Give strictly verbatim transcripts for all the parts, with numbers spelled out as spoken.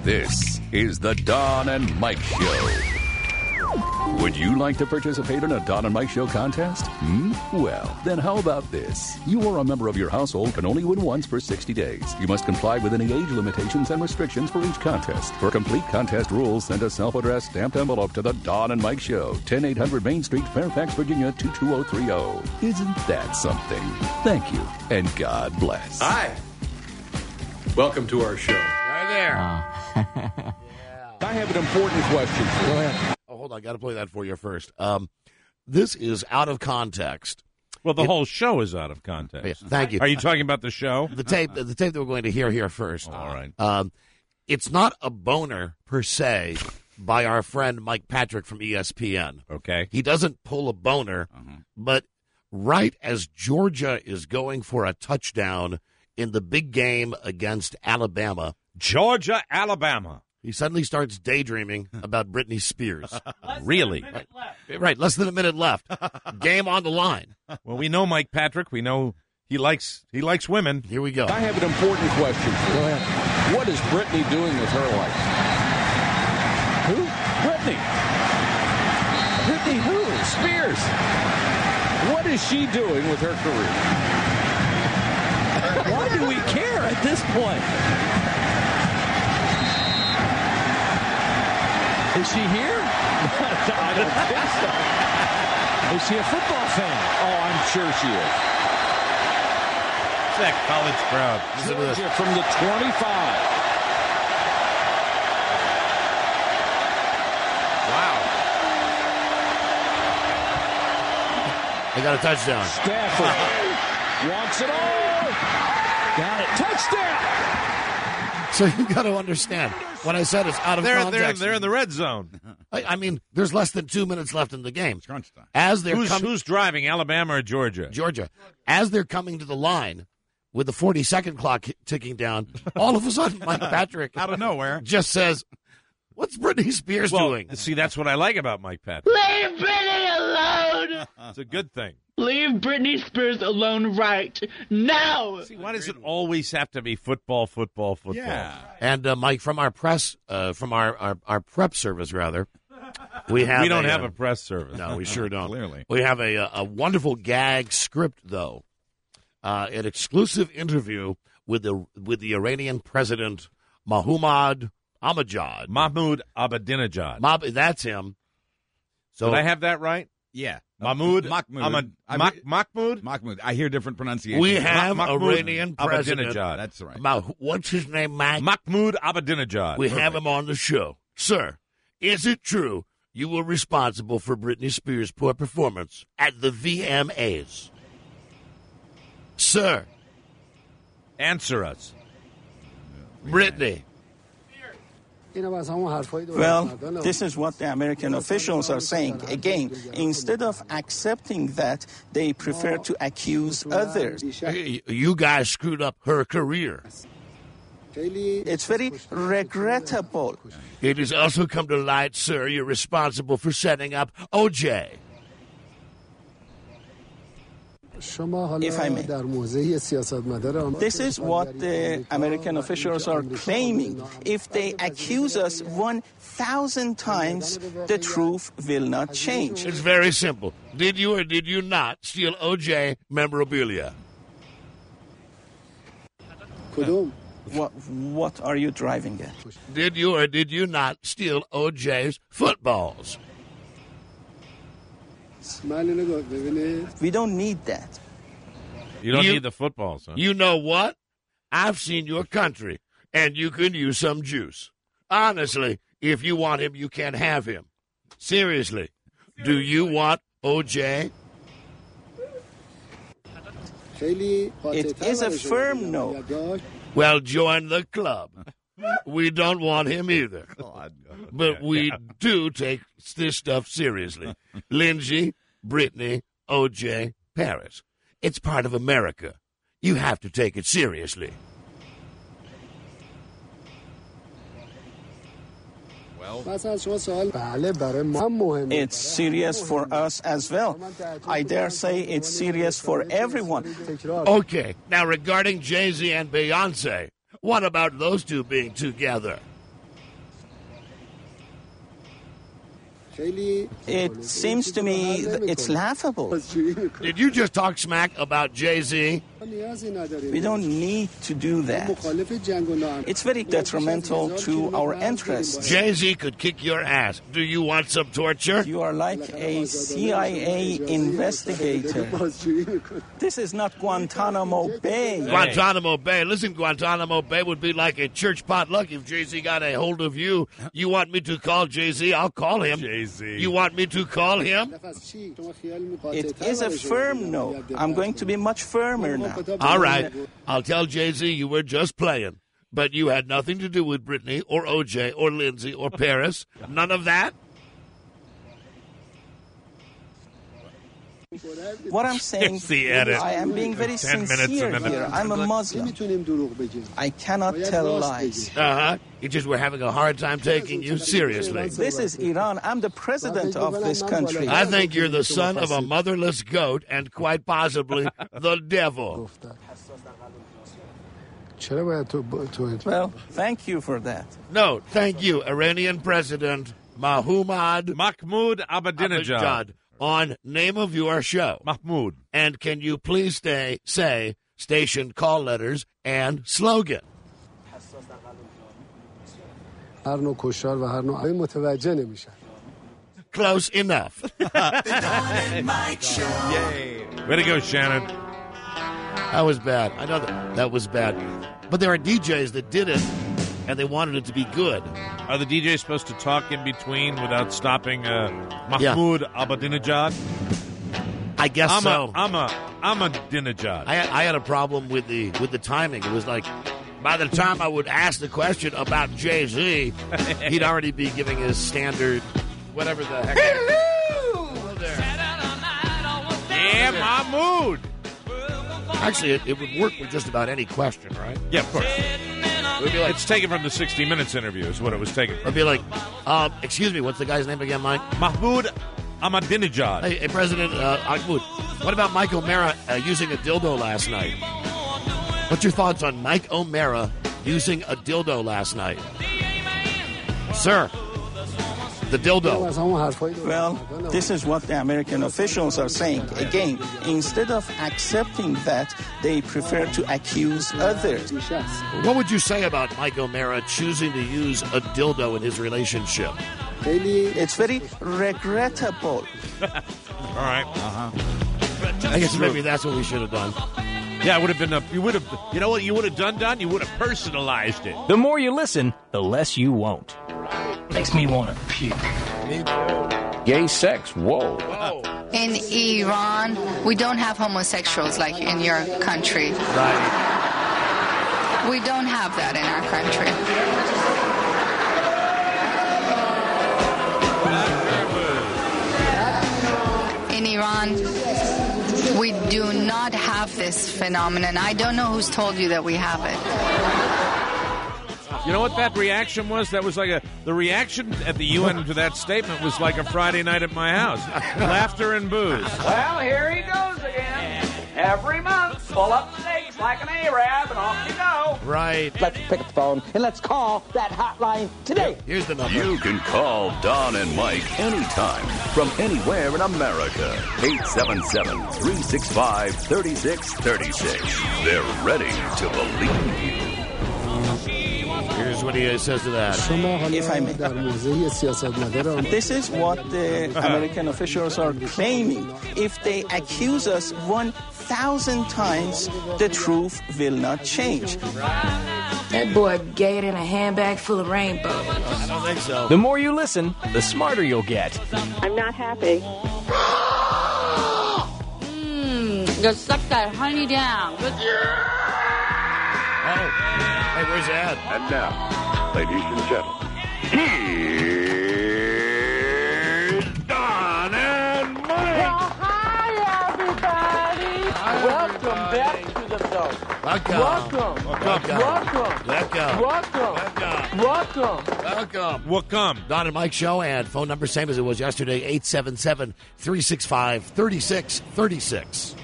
This is the Don and Mike Show. Would you like to participate in a Don and Mike Show contest? Hmm? Well, then how about this? You or a member of your household can only win once for sixty days. You must comply with any age limitations and restrictions for each contest. For complete contest rules, send a self-addressed stamped envelope to the Don and Mike Show, ten eight hundred Main Street, Fairfax, Virginia, two two zero three zero. Isn't that something? Thank you, and God bless. Hi. Welcome to our show. Right there. Uh, I have an important question for you. Go ahead. Oh, hold on. I got to play that for you first. Um, this is out of context. Well, the It- whole show is out of context. Yeah, thank you. Are you talking about the show? The tape, the tape that we're going to hear here first. All right. Um, it's not a boner per se by our friend Mike Patrick from E S P N. Okay. He doesn't pull a boner, but right as Georgia is going for a touchdown in the big game against Alabama, Georgia, Alabama. he suddenly starts daydreaming about Britney Spears. Really? Right, less than a minute left. Game on the line. Well, we know Mike Patrick. We know he likes he likes women. Here we go. I have an important question for you. Go ahead. What is Britney doing with her life? Who? Britney. Britney who? Spears. What is she doing with her career? Why do we care at this point? Is she here? I don't think so. Is she a football fan? Oh, I'm sure she is. It's that college crowd. Listen to this. Georgia from the twenty-five. Wow. They got a touchdown. Stafford wants it all. Got it. Touchdown. So you got to understand, when I said it's out of They're, they're, context, they're in the red zone. I, I mean, there's less than two minutes left in the game. Crunch time. As they're Who's, coming, who's driving, Alabama or Georgia? Georgia, as they're coming to the line with the forty-second clock ticking down, all of a sudden Mike Patrick Out of nowhere. just says, "What's Britney Spears Well, doing?" see, that's what I like about Mike Patrick. Leave Britney alone! It's a good thing. Leave Britney Spears alone right now! See, why does it always have to be football, football, football? Yeah. And uh, Mike, from our press, uh, from our, our, our prep service, rather, we have We don't a, have uh, a press service. No, we sure don't. Clearly. We have a, a wonderful gag script, though. Uh, an exclusive interview with the with the Iranian president, Mohammad Ahmadinejad. Mahmoud Ahmadinejad. Mob, that's him. So Did I have that right? Yeah. Mahmoud Mahmoud. Ahmad, I Mah- mean- Mahmoud? Mahmoud. I hear different pronunciations. we have Ma- Mahmoud Iranian president. Ahmadinejad. That's right. Ma- what's his name, Mike? Mahmoud Ahmadinejad. we have him on the show. Sir, is it true you were responsible for Britney Spears' poor performance at the V M As? Sir, Answer us. Britney. Well, this is what the American officials are saying. Again, instead of accepting that, they prefer to accuse others. You guys screwed up her career. It's very regrettable. It has also come to light, sir, you're responsible for setting up O J. If I may. This is what the American officials are claiming. If they accuse us one thousand times, the truth will not change. It's very simple. Did you or did you not steal O J memorabilia? What, what are you driving at? Did you or did you not steal O J's footballs? We don't need that. You don't You- need the footballs, huh? You know what? I've seen your country, and you can use some juice. Honestly, if you want him, you can have him. Seriously, do you want O J? It is a firm no. Well, join the club. We don't want him either. But we do take this stuff seriously. Lindsay, Brittany, O J, Paris. It's part of America. You have to take it seriously. It's serious for us as well. I dare say it's serious for everyone. Okay, now regarding Jay-Z and Beyonce, what about those two being together? It seems to me that it's laughable. Did you just talk smack about Jay-Z? We don't need to do that. It's very detrimental to our interests. Jay-Z could kick your ass. Do you want some torture? You are like a C I A investigator. This is not Guantanamo Bay. Guantanamo Bay. Listen, Guantanamo Bay would be like a church potluck if Jay-Z got a hold of you. You want me to call Jay-Z? I'll call him. Jay-Z. You want me to call him? It is a firm no. I'm going to be much firmer now. All right. I'll tell Jay-Z you were just playing, but you had nothing to do with Britney or O J or Lindsay or Paris. None of that? What I'm saying, It's the edit. I am being very Ten minutes sincere and then here. I'm a Muslim. I cannot tell lies. Uh-huh. You just were having a hard time taking you seriously. This is Iran. I'm the president of this country. I think you're the son of a motherless goat and quite possibly the devil. Well, thank you for that. No, thank you, Iranian President Mahmoud Mahmoud Ahmadinejad. Ahmadinejad, on name of your show. Mahmoud. And can you please stay, say station call letters and slogan? Close enough. Yay. Way to go, Shannon. That was bad. I know that that was bad. But there are D Js that did it, and they wanted it to be good. Are the D Js supposed to talk in between without stopping uh, Mahmoud yeah. Ahmadinejad? I guess I'm so. A, I'm a Ahmadinejad. I, I had a problem with the with the timing. It was like, by the time I would ask the question about Jay-Z, he'd already be giving his standard, whatever the heck. Hello! Hello there. Yeah, Mahmoud. Actually, it, it would work with just about any question, right? Yeah, of course. It would be like, it's taken from the sixty minutes interview is what it was taken from. It'd be like, uh, excuse me, what's the guy's name again, Mike? Mahmoud Ahmadinejad. Hey, hey President uh, Mahmoud, what about Mike O'Mara uh, using a dildo last night? What's your thoughts on Mike O'Mara using a dildo last night? Sir, the dildo. Well, this is what the American officials are saying. Again, instead of accepting that, they prefer to accuse others. What would you say about Mike O'Mara choosing to use a dildo in his relationship? It's very regrettable. All right. Uh-huh. I guess maybe that's what we should have done. Yeah, it would have been a, you would have, you know what you would have done, Don? You would have personalized it. The more you listen, the less you won't. Makes me want to puke. Gay sex, whoa. In Iran, we don't have homosexuals like in your country. Right. We don't have that in our country. In Iran, we do not have this phenomenon. I don't know who's told you that we have it. You know what that reaction was? That was like a the reaction at the U N to that statement was like a Friday night at my house. Laughter and booze. Well, here he goes again. Every month, pull up stakes like an Arab and off you go. Right. Let's pick up the phone and let's call that hotline today. Here's the number. You can call Don and Mike anytime from anywhere in America. eight seven seven, three six five, three six three six. They're ready to believe you. Here's what he says to that. If I may. This is what the American officials are claiming. If they accuse us one thousand times, the truth will not change. That boy gay it in a handbag full of rainbows. I don't think so. The more you listen, the smarter you'll get. I'm not happy. Mmm, just suck that honey down. Oh, hey, where's Ed? And now, ladies and gentlemen, here's Don and Mike. Well, hi, everybody. Hi, Welcome everybody. back to the show. Welcome. Welcome. Welcome. Welcome. Welcome. Welcome. Welcome. Welcome. Welcome. Welcome. Don and Mike show, and phone number same as it was yesterday, eight seven seven, three six five, three six three six.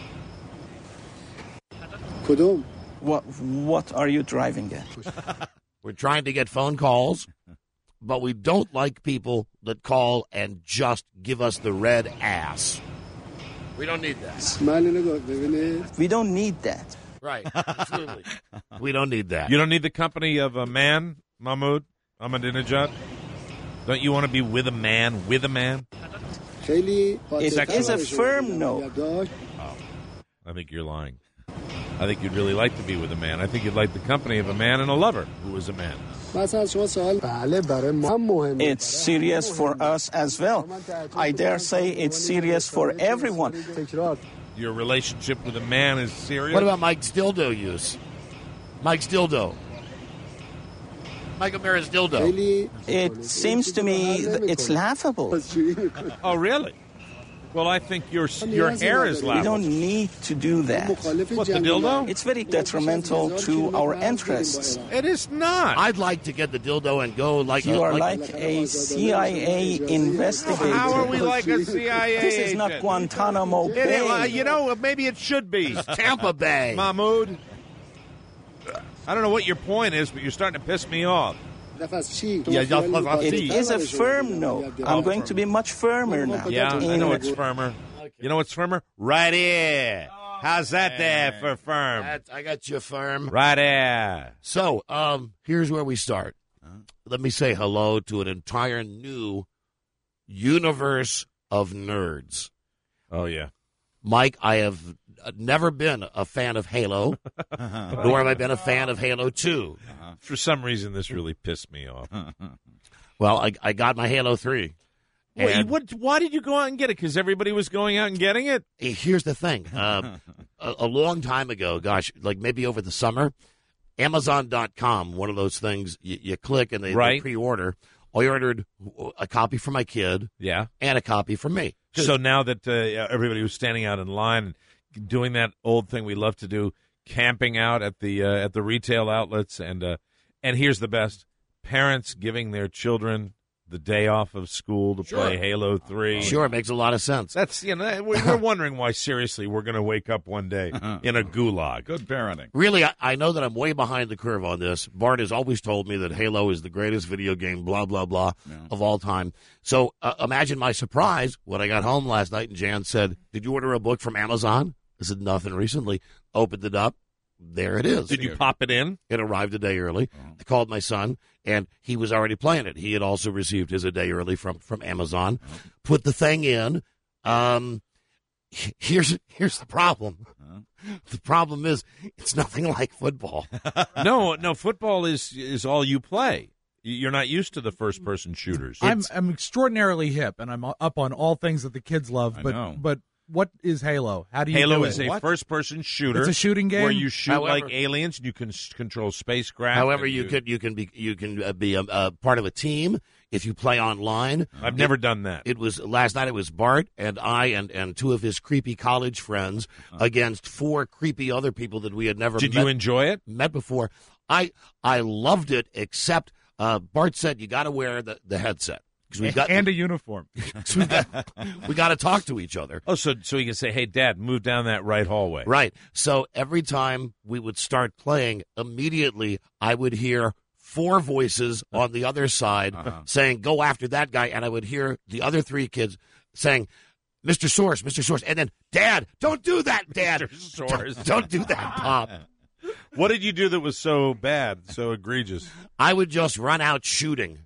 What, what are you driving at? We're trying to get phone calls but we don't like people that call and just give us the red ass. We don't need that. We don't need that. Right, absolutely. We don't need that. You don't need the company of a man, Mahmoud Ahmadinejad? Don't you want to be with a man, with a man? It is a firm no. Oh, I think you're lying. I think you'd really like to be with a man. I think you'd like the company of a man and a lover who is a man. It's serious for us as well. I dare say it's serious for everyone. Your relationship with a man is serious? What about Mike's dildo use? Mike's dildo. Mike Amara's dildo. It seems to me that it's laughable. Oh, really? Well, I think your your hair is laughable. We don't need to do that. What, the dildo? It's very detrimental to our interests. It is not. I'd like to get the dildo and go like... You a, are like, like a C I A investigator. How are we like a C I A This is not agent? Guantanamo It Bay. is, uh, you know, maybe it should be. Tampa Bay. Mahmoud, I don't know what your point is, but you're starting to piss me off. It is a firm no. I'm going to be much firmer now. Yeah, I know it's firmer. You know what's firmer? Right here. How's that there for firm? That's, I got you firm. Right here. So, um, here's where we start. Let me say hello to an entire new universe of nerds. Oh, yeah. Mike, I have never been a fan of Halo, nor have I been a fan of Halo two. For some reason, this really pissed me off. Well, I, I got my Halo three. Wait, And what, why did you go out and get it? Because everybody was going out and getting it? here's the thing. Um, a, a long time ago, gosh, like maybe over the summer, Amazon dot com, one of those things you, you click and they, Right. they pre-order. I ordered a copy for my kid Yeah. and a copy for me. So now that uh, everybody was standing out in line and doing that old thing we love to do, camping out at the uh, at the retail outlets, and uh, and here's the best: parents giving their children the day off of school to Sure. play Halo three. Sure, it makes a lot of sense. That's you know we're, we're wondering why seriously we're going to wake up one day in a gulag. Good parenting. Really, I, I know that I'm way behind the curve on this. Bart has always told me that Halo is the greatest video game, blah, blah, blah, Yeah. of all time. So uh, imagine my surprise when I got home last night and Jan said, did you order a book from Amazon? I said, nothing recently. Opened it up. There it is. Did you pop it in? It arrived a day early. I called my son, and he was already playing it. He had also received his a day early from, from Amazon. Put the thing in. Um, here's here's the problem. The problem is it's nothing like football. no, no. Football is is all you play. You're not used to the first person shooters. I'm I'm extraordinarily hip, and I'm up on all things that the kids love. I But know. but what is Halo? How do you Halo do is it? a What? first-person shooter. It's a shooting game where you shoot However- like aliens. And you can s- control spacecraft. However, and you could you can be you can uh, be a, a part of a team if you play online. I've never done that. It was last night. It was Bart and I and, and two of his creepy college friends against four creepy other people that we had never Did met, you enjoy it? met before. I I loved it. Except uh, Bart said you got to wear the, the headset because we've got and a uniform. we got we got to talk to each other. Oh, so so you can say, "Hey, Dad, move down that right hallway." Right. So every time we would start playing, immediately I would hear four voices on the other side Uh-huh. saying, go after that guy. And I would hear the other three kids saying, Mister Source, Mister Source. And then, Dad, don't do that, Dad. Mister Source. Don't, don't do that, Pop. What did you do that was so bad, so egregious? I would just run out shooting.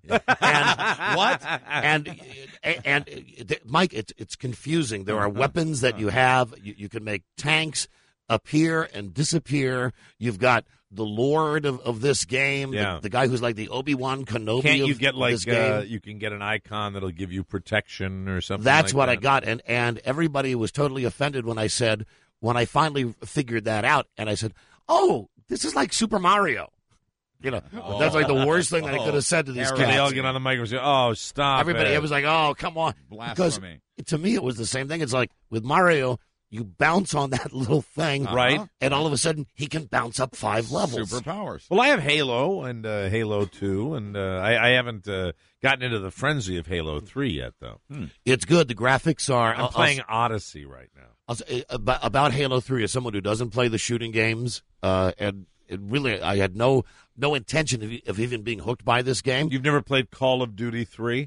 And what? And and, and Mike, it's it's confusing. There are weapons that you have. You, you can make tanks appear and disappear. You've got the Lord of, of this game, Yeah. the, the guy who's like the Obi-Wan Kenobi Can't you of, get of like this game. uh, you can get an icon that'll give you protection or something? That's like what that? I got, and and everybody was totally offended when I said when I finally figured that out, and I said, "Oh, this is like Super Mario." You know, that's like the worst thing that I could have said to these So kids. they all get on the mic and say, "Oh, stop!" Everybody, it. it was like, "Oh, come on!" Blasphemy. Because to me, it was the same thing. It's like with Mario, you bounce on that little thing, Right. and all of a sudden he can bounce up five levels. Superpowers. Well, I have Halo and uh, Halo two, and uh, I, I haven't uh, gotten into the frenzy of Halo three yet, though. Hmm. It's good. The graphics are. I'm I'll- playing I'll- Odyssey right now. I'll say, about, about Halo three, as someone who doesn't play the shooting games, uh, and it really, I had no no intention of, of even being hooked by this game. You've never played Call of Duty three?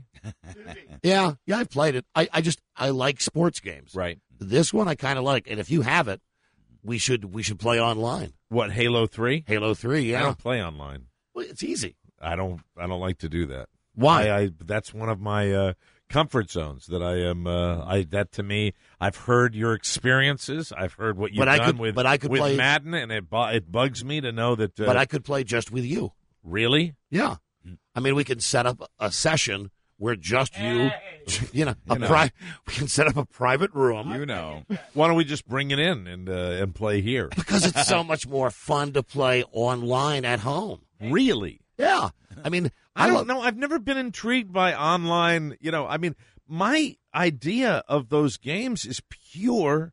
Yeah, yeah, I've played it. I, I just I like sports games. Right. This one I kind of like, and if you have it, we should we should play online. What, Halo three? Halo three, yeah. I don't play online. Well, it's easy. I don't. I don't like to do that. Why? I, I that's one of my uh, comfort zones. That I am. Uh, I that to me. I've heard your experiences. I've heard what you've But I done could- with but I could with play- Madden, and it bu- it bugs me to know that. Uh, But I could play just with you. really. Yeah. I mean, we can set up a session where just you, you know, a You know. pri- we can set up a private room. You know. Why don't we just bring it in and uh, and play here? Because it's so much more fun to play online at home. Really? Yeah. I mean, I, I, don't love, know. I've never been intrigued by online. You know, I mean, my idea of those games is pure,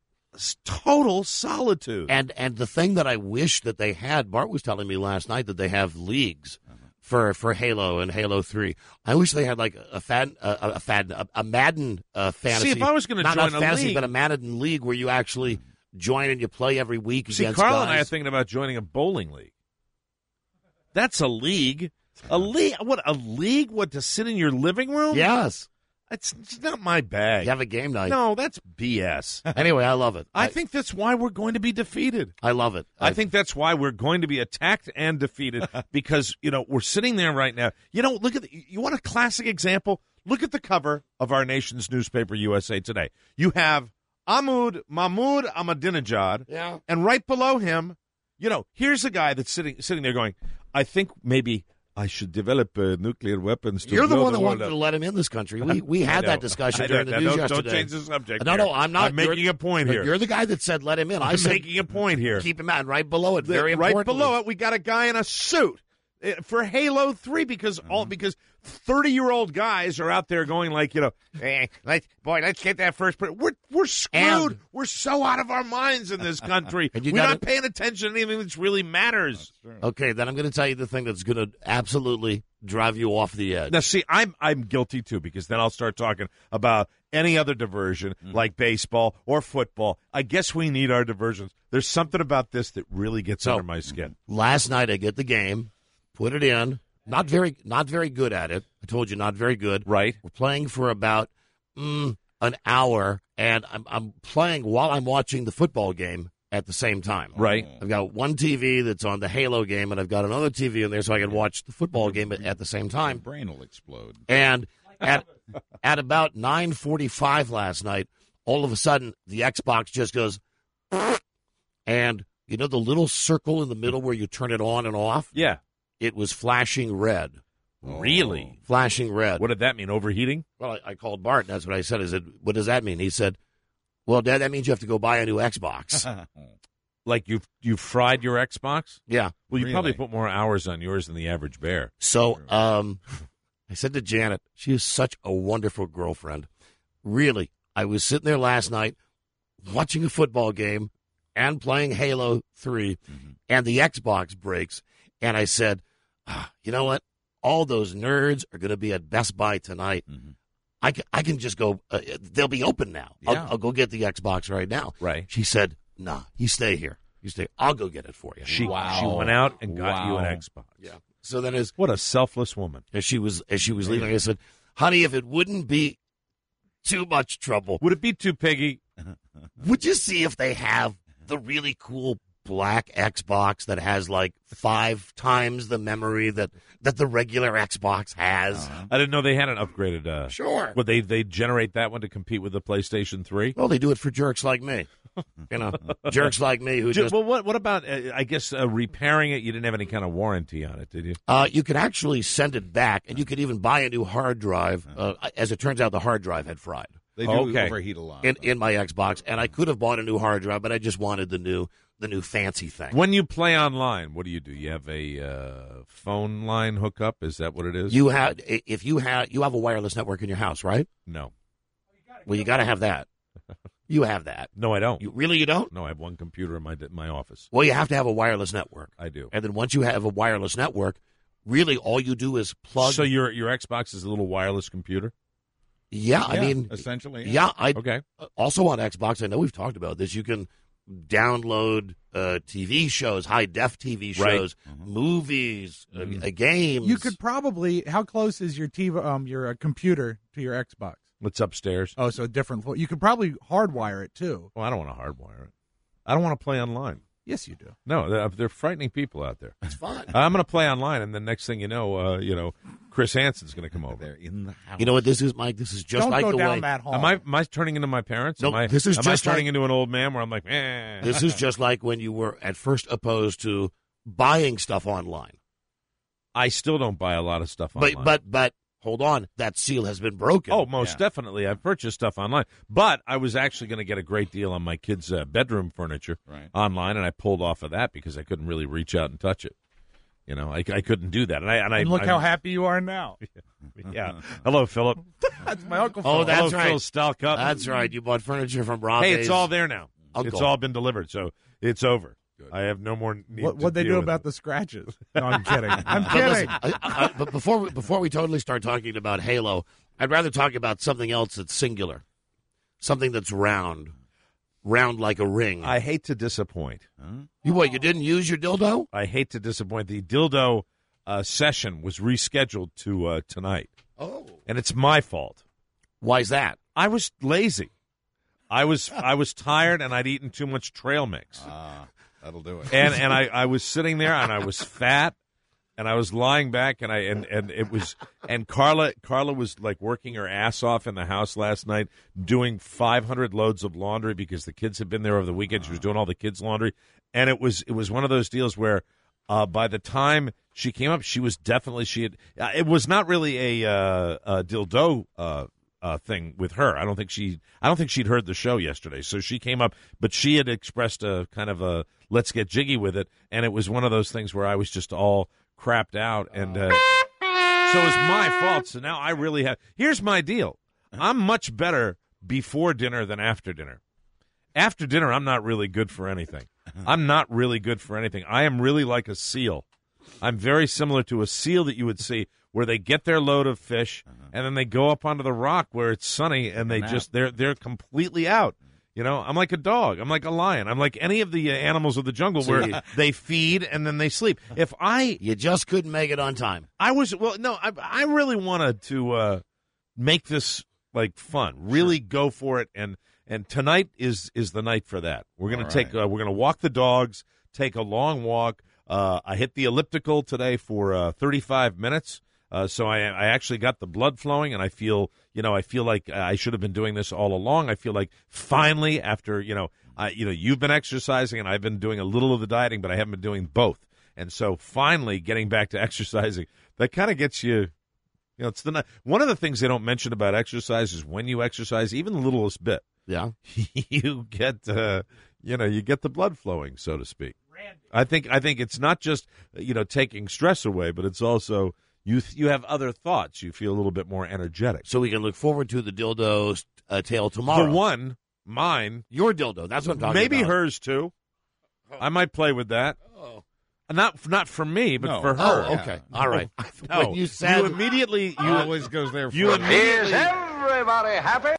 s- total solitude. And and the thing that I wish that they had, Bart was telling me last night that they have leagues for, for Halo and Halo three. I wish they had like a fad, a, a fad, a, a Madden uh, fantasy. See, if I was gonna not, join not a fantasy, league- but a Madden league where you actually join and you play every week See, against Carl guys. and I are thinking about joining a bowling league. That's a league. A league? What, a league? What, to sit in your living room? Yes. It's, it's not my bag. You have a game night. No, that's B S. Anyway, I love it. I think that's why we're going to be defeated. I love it. I think that's why we're going to be attacked and defeated because, you know, we're sitting there right now. You know, look at the, you want a classic example? Look at the cover of our nation's newspaper, U S A Today. You have Ahmad Mahmoud Ahmadinejad, Yeah. and right below him, you know, here's a guy that's sitting sitting there going, I think maybe I should develop uh, nuclear weapons to You're the blow one that world wanted up. to let him in this country. We we I had know. that discussion I during know. the Now, news don't, yesterday. Don't change the subject. No, here. no, I'm not. I'm making You're- a point here. You're the guy that said let him in. I I'm said making a point here. keep him out. And right below it, The- very right importantly. below it, we got a guy in a suit uh, for Halo three because all because thirty year old guys are out there going like, you know, hey, let's boy, let's get that first. Per-. We're we're screwed. And- we're so out of our minds in this country. And We're you gotta- not paying attention to anything that really matters. Okay, then I'm going to tell you the thing that's going to absolutely drive you off the edge. Now, see, I'm I'm guilty too because then I'll start talking about any other diversion like baseball or football. I guess we need our diversions. There's something about this that really gets So- under my skin. Last night I get the game, put it in. Not very, not very good at it. I told you, not very good. Right. We're playing for about mm, an hour, and I'm, I'm playing while I'm watching the football game at the same time. Right. I've got one T V that's on the Halo game, and I've got another T V in there so I can watch the football game at, at the same My time. brain will explode. And at at about nine forty-five last night, all of a sudden the Xbox just goes, and you know the little circle in the middle where you turn it on and off? Yeah. It was flashing red. Really? Flashing red. What did that mean? Overheating? Well, I, I called Bart, and that's what I said. I said, what does that mean? He said, well, Dad, that means you have to go buy a new Xbox. Like you've you've fried your Xbox? Yeah. Well, you Really? probably put more hours on yours than the average bear. So um, I said to Janet, she is such a wonderful girlfriend. Really, I was sitting there last night watching a football game and playing Halo three, Mm-hmm. and the Xbox breaks, and I said, ah, you know what? All those nerds are going to be at Best Buy tonight. Mm-hmm. I can, I can just go. Uh, they'll be open now. Yeah. I'll, I'll go get the Xbox right now. Right. She said, nah, you stay here. You stay. I'll go get it for you. She Wow. she went out and got you Wow. an Xbox. Yeah. So then as, What a selfless woman. as she was as she was leaving, I said, honey, if it wouldn't be too much trouble, Would it be too piggy? would you see if they have the really cool black Xbox that has like five times the memory that, that the regular Xbox has? I didn't know they had an upgraded. Uh, Sure. Would they they generate that one to compete with the PlayStation three? Well, they do it for jerks like me. You know, jerks like me who Ju- just. well, what what about? Uh, I guess uh, repairing it. You didn't have any kind of warranty on it, did you? Uh, you could actually send it back, and you could even buy a new hard drive. Uh, as it turns out, the hard drive had fried They do Okay. overheat a lot. in, in my Xbox, and I could have bought a new hard drive, but I just wanted the new the new fancy thing. When you play online, what do you do? You have a uh, phone line hookup? Is that what it is? You have if you have you have a wireless network in your house, right? no, Well, you got to have that. You have that. no, I don't. You really you don't? No, I have one computer in my my office. Well, you have to have a wireless network, I do. and then once you have a wireless network, really all you do is plug. So your your Xbox is a little wireless computer? yeah, I Yeah, mean, essentially. yeah, I Okay. also on Xbox. I know we've talked about this. You can download uh, T V shows, high-def T V shows, Right. mm-hmm. movies, Mm-hmm. uh, uh, games. You could probably. How close is your T V, um, your uh, computer to your Xbox? It's upstairs. Oh, so different. You could probably hardwire it too. Well, I don't want to hardwire it. I don't want to play online. Yes, you do. No, they're, they're frightening people out there. It's fun. I'm going to play online, and the next thing you know, uh, you know, Chris Hansen's going to come over. They're in the house. You know what this is, Mike? This is just Don't like go the down way. that hall. Am I, am I turning into my parents? No, am I, this is am just I turning like- into an old man where I'm like, eh. This is just like when you were at first opposed to buying stuff online. I still don't buy a lot of stuff But online. but but hold on, that seal has been broken. Oh, most Yeah. definitely. I've purchased stuff online. But I was actually going to get a great deal on my kids' uh, bedroom furniture Right. online, and I pulled off of that because I couldn't really reach out and touch it. You know, I, I couldn't do that. And I and, I And look I, how happy you are now. Yeah. Hello, Philip. That's my uncle. Oh, Phil. that's Hello, right. Phil Stalcup. That's right. You bought furniture from Rob. Hey, it's all there now. Uncle. It's all been delivered, so it's over. I have no more need What to would they deal do with about it. the scratches? No, I'm kidding. I'm But kidding. listen, I, I, but before we, before we totally start talking about Halo, I'd rather talk about something else that's singular, something that's round, round like a ring. I hate to disappoint. you what? You didn't use your dildo? I hate to disappoint. The dildo uh, session was rescheduled to uh, tonight, Oh, and it's my fault. why's that? I was lazy. I was I was tired, and I'd eaten too much trail mix. Ah, that'll do it. and and I, I was sitting there and I was fat and I was lying back and I and, and it was and Carla Carla was like working her ass off in the house last night doing five hundred loads of laundry because the kids had been there over the weekend. She was doing all the kids' laundry, and it was it was one of those deals where uh, by the time she came up, she was definitely she had. Uh, it was not really a, uh, a dildo. Uh, Uh, thing with her. I don't think she. I don't think she'd heard the show yesterday, so she came up. But she had expressed a kind of a let's get jiggy with it, and it was one of those things where I was just all crapped out, and uh, so it was my fault. So now I really have. Here's my deal. I'm much better before dinner than after dinner. After dinner, I'm not really good for anything. I'm not really good for anything. I am really like a seal. I'm very similar to a seal that you would see where they get their load of fish uh-huh. and then they go up onto the rock where it's sunny and they just they're they're completely out. You know, I'm like a dog. I'm like a lion. I'm like any of the uh, animals of the jungle So where you- they feed and then they sleep. If I You just couldn't make it on time. I was well no, I I really wanted to uh, make this like fun. Really go for it and and tonight is is the night for that. We're going All to take right. uh, we're going to walk the dogs, take a long walk. Uh, I hit the elliptical today for uh, thirty-five minutes, uh, so I, I actually got the blood flowing, and I feel, you know, I feel like I should have been doing this all along. I feel like finally, after you know, I, you know, you've been exercising, and I've been doing a little of the dieting, but I haven't been doing both, and so finally getting back to exercising, that kind of gets you. You know, it's the one of the things they don't mention about exercise is when you exercise, even the littlest bit, Yeah. you get, uh, you know, you get the blood flowing, so to speak. I think I think it's not just you know taking stress away, but it's also you you have other thoughts. You feel a little bit more energetic. So we can look forward to the dildo's uh, tale tomorrow. For one, mine, Your dildo. That's what I'm talking maybe about. hers too. I might play with that. Oh. Not not for me, but No. for her. Oh, okay. All right. No, When you said immediately you always goes there. you first. immediately everybody happy?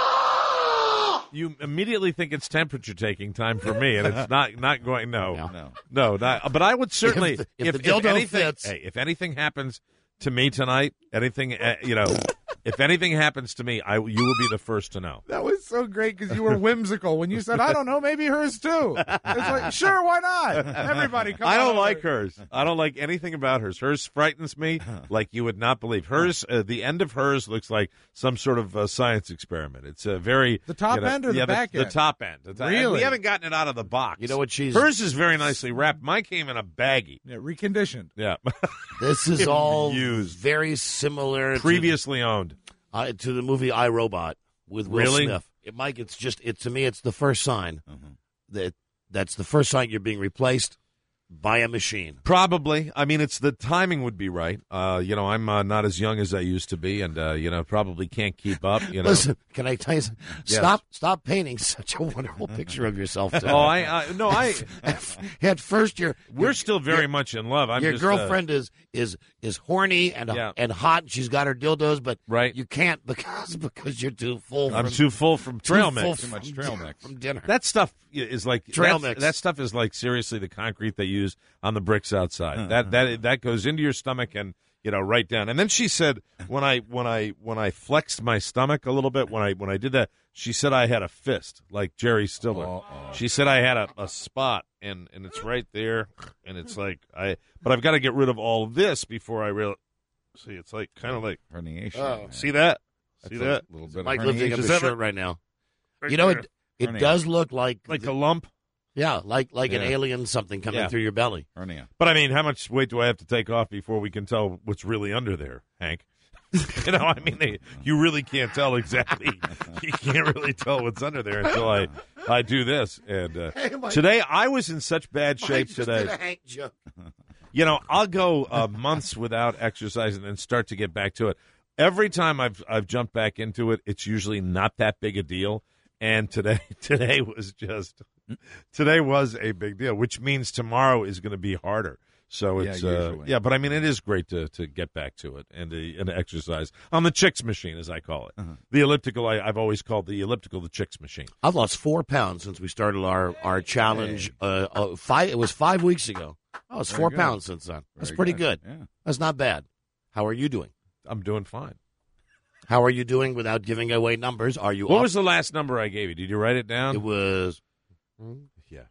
you immediately think it's temperature taking time for me, and it's not not going. No, No. No. no, not, but I would certainly If the- if, if the dildo anything, fits. Hey, if anything happens to me tonight, anything uh, you know, if anything happens to me, I you will be the first to know. That was so great because you were whimsical when you said, "I don't know, maybe hers too." It's like, sure, why not? Everybody, come I on don't over. like hers. I don't like anything about hers. Hers frightens me like you would not believe. Hers, uh, the end of hers looks like some sort of uh, science experiment. It's a very The top you know, end or the yeah, back the, end? The top end. The top- Really? We haven't gotten it out of the box. You know what she's- Hers is very nicely wrapped. Mine came in a baggie. Yeah, reconditioned. Yeah, this is all Used. very similar previously owned. to, uh, to the movie I, Robot with Will Really? Smith. It, Mike, it's just it to me. It's the first sign that that's the first sign you're being replaced. buy a machine. Probably. I mean, it's the timing would be right. Uh, you know, I'm uh, not as young as I used to be, and uh, you know, probably can't keep up. You know, listen. Can I tell you? Something? Yes. Stop! Stop painting such a wonderful picture of yourself. Today. Oh, I uh, no, I. At first, you're we're you're, still very much in love. I'm your just, girlfriend uh, is is is horny and Yeah. and hot. And she's got her dildos, but right. you can't because because you're too full. I'm from, too full from trail too mix. full Too from much trail mix from dinner. That stuff is like Trail that's- mix. That stuff is like seriously the concrete they use on the bricks outside. Uh, that that that goes into your stomach and you know right down. And then she said when I when I when I flexed my stomach a little bit when I when I did that, she said I had a fist like Jerry Stiller. Uh-oh. She said I had a, a spot and and it's right there and it's like I but I've got to get rid of all of this before I real see it's like kind of like herniation. Oh. See that? That's See that? A little bit Mike of lifting herniation. up Is his that shirt right? right now. Right you know, there. it it Hernia. does look like like the, a lump. yeah, like like an Yeah. alien something coming Yeah. through your belly. Hernia. But I mean, how much weight do I have to take off before we can tell what's really under there, Hank? you know, I mean, they, you really can't tell exactly. You can't really tell what's under there until I, I do this. And uh, Hey, Mike. today, I was in such bad shape Mike just today. did a Hank joke. You know, I'll go uh, months without exercising and start to get back to it. Every time I've I've jumped back into it, it's usually not that big a deal. And today, today was just today was a big deal, which means tomorrow is going to be harder. So Yeah, it's uh, usually. yeah, but I mean, it is great to, to get back to it and to, and to exercise on the chicks machine, as I call it. Uh-huh. The elliptical, I, I've always called the elliptical the chicks machine. I've lost four pounds since we started our our challenge. Uh, uh, five. It was five weeks ago. I lost Very four good. pounds since then. That's Very pretty good. good. Yeah. That's not bad. How are you doing? I'm doing fine. How are you doing without giving away numbers? Are you? What up? was the last number I gave you? Did you write it down? It was yeah,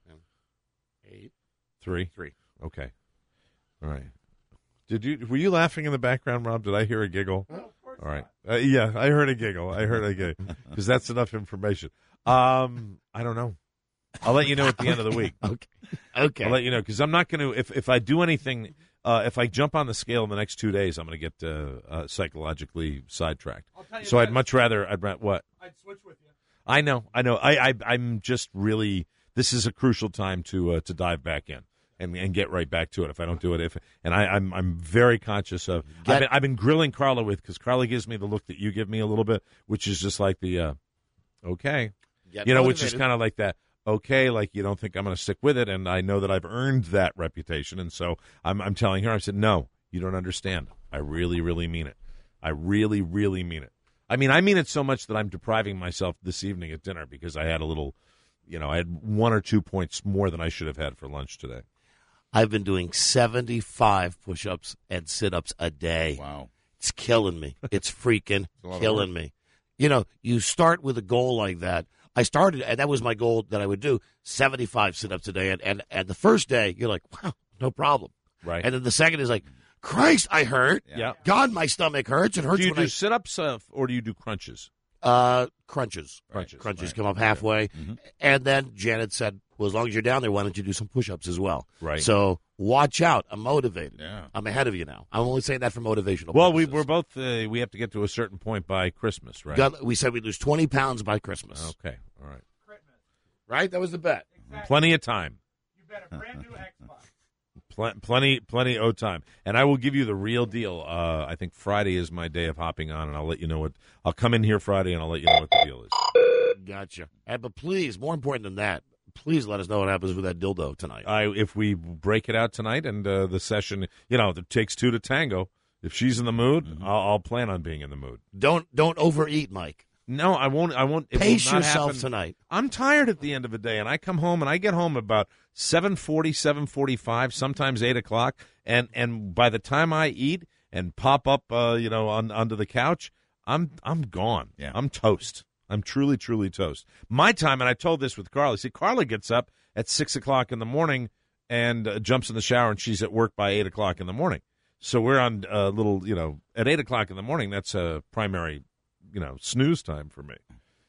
eight three. three. Okay. All right. Did you were you laughing in the background, Rob? Did I hear a giggle? All right. Uh, yeah, I heard a giggle. I heard a giggle because that's enough information. Um, I don't know. I'll let you know at the end of the week. Okay. Okay. I'll let you know because I'm not going to. If if I do anything, uh, if I jump on the scale in the next two days, I'm going to get uh, uh, psychologically sidetracked. So I'd much rather. I'd ra- what? I'd switch with you. I know. I know. I, I I'm just really. This is a crucial time to uh, to dive back in. And, and get right back to it if I don't do it. If and I, I'm I'm very conscious of. Get- I've been, I've been grilling Carla with because Carla gives me the look that you give me a little bit, which is just like the, uh, okay, Get you know, which is motivated. kind of like that. Okay, like you don't think I'm going to stick with it, and I know that I've earned that reputation, and so I'm I'm telling her. I said, no, you don't understand. I really, really mean it. I really, really mean it. I mean, I mean it so much that I'm depriving myself this evening at dinner because I had a little, you know, I had one or two points more than I should have had for lunch today. I've been doing seventy-five push-ups and sit-ups a day. Wow. It's killing me. It's freaking a lot of killing me. You know, you start with a goal like that. I started, and that was my goal that I would do, seventy-five sit-ups a day. And, and, and the first day, you're like, wow, no problem. Right. And then the second is like, Christ, I hurt. Yeah. God, my stomach hurts. It hurts Do you when do I... sit-ups uh, or do you do crunches? Uh, crunches. Crunches. Crunches right. come up halfway. Mm-hmm. And then Janet said, well, as long as you're down there, why don't you do some push-ups as well? Right. So watch out. I'm motivated. Yeah. I'm ahead of you now. I'm only saying that for motivational Well, we purposes. we're both uh, we have to get to a certain point by Christmas, right? Got- we said we'd lose twenty pounds by Christmas. Okay, all right. Right? That was the bet. Plenty of time. You bet a brand new Xbox. Pl- plenty, plenty of time, and I will give you the real deal. Uh, I think Friday is my day of hopping on, and I'll let you know what. I'll come in here Friday, and I'll let you know what the deal is. Gotcha. Uh, but please, more important than that, please let us know what happens with that dildo tonight. I if we break it out tonight, and uh, the session, you know, it takes two to tango. If she's in the mood, Mm-hmm. I'll, I'll plan on being in the mood. Don't don't overeat, Mike. No, I won't. I won't. It Pace will not yourself happen. tonight. I'm tired at the end of the day, and I come home, and I get home about seven forty, seven forty-five, sometimes eight o'clock, and and by the time I eat and pop up, uh, you know, on onto the couch, I'm I'm gone. Yeah. I'm toast. I'm truly, truly toast. My time, and I told this with Carla. See, Carla gets up at six o'clock in the morning and uh, jumps in the shower, and she's at work by eight o'clock in the morning. So we're on a little, you know, at eight o'clock in the morning. That's a primary, you know, snooze time for me.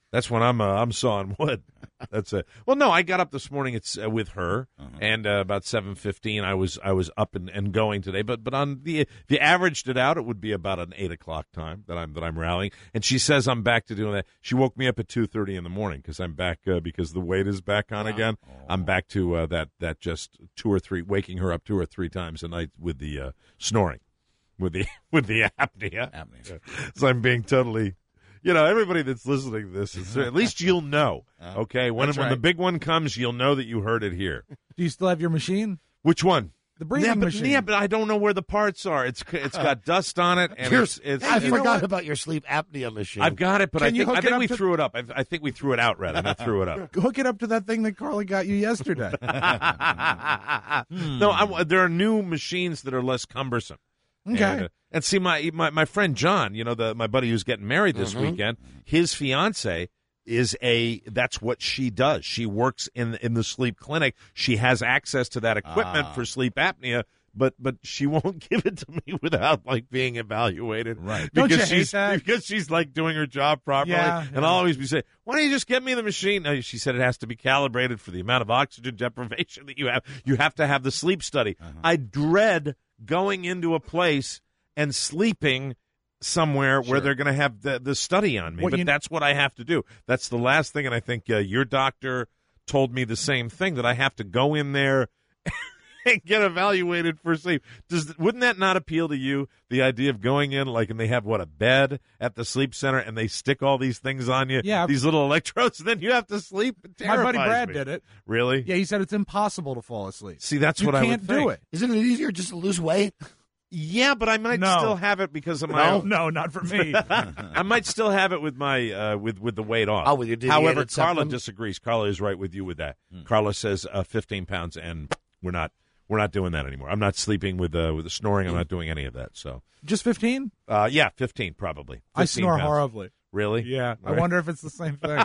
That's when I'm uh, I'm sawing wood. That's it. Well, no, I got up this morning. It's uh, with her, uh-huh. and uh, about seven fifteen, I was I was up and, and going today. But but on the if you averaged it out, it would be about an eight o'clock time that I'm that I'm rallying. And she says I'm back to doing that. She woke me up at two thirty in the morning because I'm back uh, because the weight is back on wow. again. Oh. I'm back to uh, that that just two or three waking her up two or three times a night with the uh, snoring, with the with the apnea. Apnea. So I'm being totally. You know, everybody that's listening to this, is, at least you'll know, okay? When, when right. the big one comes, you'll know that you heard it here. Do you still have your machine? Which one? The breathing yeah, but, machine. Yeah, but I don't know where the parts are. It's It's got dust on it. And it's, it's, I it's, forgot about your sleep apnea machine. I've got it, but Can I think, I think we to... threw it up. I, I think we threw it out, rather, not threw it up. Hook it up to that thing that Carly got you yesterday. hmm. No, I, there are new machines that are less cumbersome. Okay. And, uh, and see, my, my my friend John, you know, the my buddy who's getting married this mm-hmm. weekend, his fiance is a, that's what she does. She works in in the sleep clinic. She has access to that equipment ah. for sleep apnea, but but she won't give it to me without like being evaluated. Right. Because Don't you she's hate that? because she's like doing her job properly. Yeah, and yeah. I'll always be saying, why don't you just get me the machine? No, she said it has to be calibrated for the amount of oxygen deprivation that you have. You have to have the sleep study. Uh-huh. I dread going into a place and sleeping somewhere sure. where they're going to have the, the study on me. Well, but you... that's what I have to do. That's the last thing, and I think uh, your doctor told me the same thing, that I have to go in there and get evaluated for sleep. Does Wouldn't that not appeal to you, the idea of going in, like, and they have, what, a bed at the sleep center, and they stick all these things on you, yeah. these little electrodes, and then you have to sleep? It My buddy Brad me. did it. Really? Yeah, he said it's impossible to fall asleep. See, that's you what I would think. You can't do it. Isn't it easier just to lose weight? Yeah, but I might no. still have it because of my. No, no, not for me. I might still have it with my uh, with with the weight off. Oh, with your However, Carla supplement? disagrees. Carla is right with you with that. Hmm. Carla says uh, fifteen pounds, and we're not we're not doing that anymore. I'm not sleeping with uh, with the snoring. I'm not doing any of that. So just fifteen? Uh, yeah, fifteen probably. I snore pounds. horribly. Really? Yeah. All I right. wonder if it's the same thing.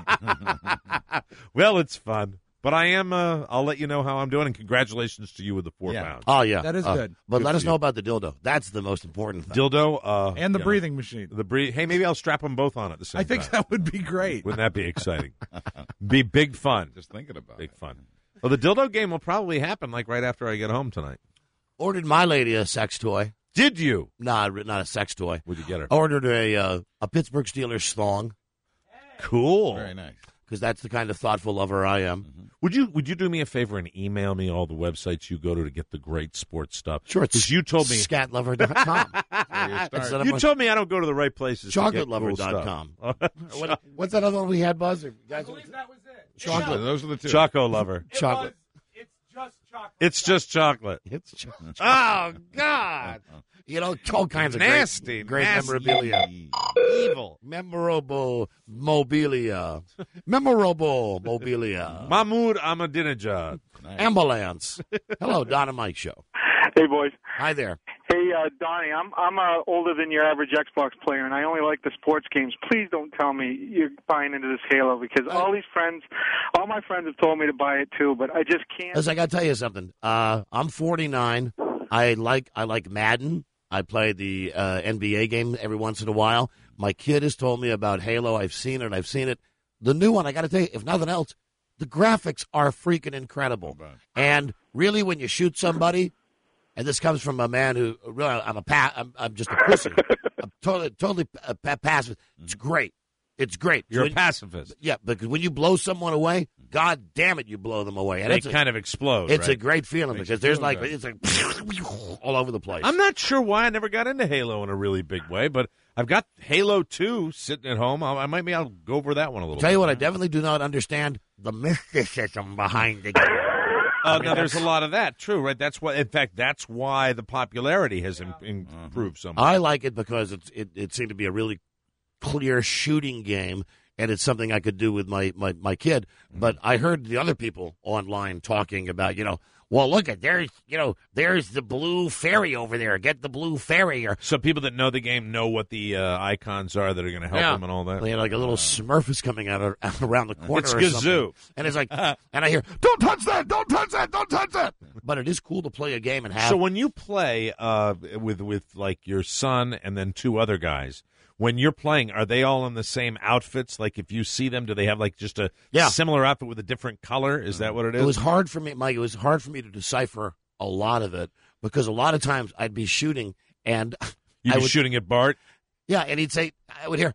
Well, it's fun. But I am, uh, I'll let you know how I'm doing, and congratulations to you with the four yeah. pounds. Oh, yeah. That is uh, good. But good let us you. know about the dildo. That's the most important thing. Dildo. Uh, and the breathing know, machine. The breathe. Hey, maybe I'll strap them both on at the same time. I think time. that would be great. Wouldn't that be exciting? Be big fun. Just thinking about big it. fun. Well, the dildo game will probably happen like right after I get home tonight. Ordered my lady a sex toy. Did you? Nah, not a sex toy. What'd you get her? Ordered a uh, a Pittsburgh Steelers thong. Cool. Very nice. Because that's the kind of thoughtful lover I am. Mm-hmm. Would you Would you do me a favor and email me all the websites you go to to get the great sports stuff? Sure. It's you told me scat lover dot com. You told me I don't go to the right places. chocolate lover dot com. Cool what, what's that other one we had, Buzz? Guys, I believe that was it. Chocolate. Those are the two. Choco Lover. It chocolate. Was, it's just chocolate. It's just chocolate. It's chocolate. Oh, God. You know, all kinds of nasty, great, great nasty. memorabilia. Evil. Memorable mobilia. Memorable mobilia. Mahmoud Ahmadinejad. Nice. Ambulance. Hello, Don and Mike Show. Hey, boys. Hi there. Hey, uh, Donnie, I'm I'm uh, older than your average Xbox player, and I only like the sports games. Please don't tell me you're buying into this Halo, because all these friends, all my friends have told me to buy it too, but I just can't. Listen, I got to tell you something. Uh, I'm forty-nine. I like I like Madden. I play the uh, N B A game every once in a while. My kid has told me about Halo. I've seen it. I've seen it. The new one, I got to tell you, if nothing else, the graphics are freaking incredible. And really, when you shoot somebody, and this comes from a man who really, I'm a pa- I'm, I'm just a pussy. I'm totally totally a pa- passive. It's great. It's great. You're when, a pacifist. Yeah, because when you blow someone away, God damn it, you blow them away. And they it's kind a, of explode. It's right? a great feeling because there's like good. It's like all over the place. I'm not sure why I never got into Halo in a really big way, but I've got Halo two sitting at home. I, I might be. I'll go over that one a little. Tell bit. you what, I definitely do not understand the mysticism behind the game. Oh, no, there's a lot of that, true, right? That's why, in fact, that's why the popularity has im- improved so much. I like it because it's, it, it seemed to be a really clear shooting game, and it's something I could do with my, my, my kid. But I heard the other people online talking about, you know, well, look at there's, you know, there's the blue fairy over there. Get the blue fairy. Or so people that know the game know what the uh, icons are that are going to help yeah. them and all that. They had like a little Smurf is coming out, of, out around the corner. It's or Gazoo, something. And it's like, and I hear, don't touch that, don't touch that, don't touch that. But it is cool to play a game and have. So when you play uh, with with like your son and then two other guys, when you're playing, are they all in the same outfits? Like if you see them, do they have like just a Yeah. similar outfit with a different color? Is that what it is? It was hard for me, Mike. It was hard for me to decipher a lot of it because a lot of times I'd be shooting and You'd I be would, shooting at Bart? Yeah, and he'd say, I would hear,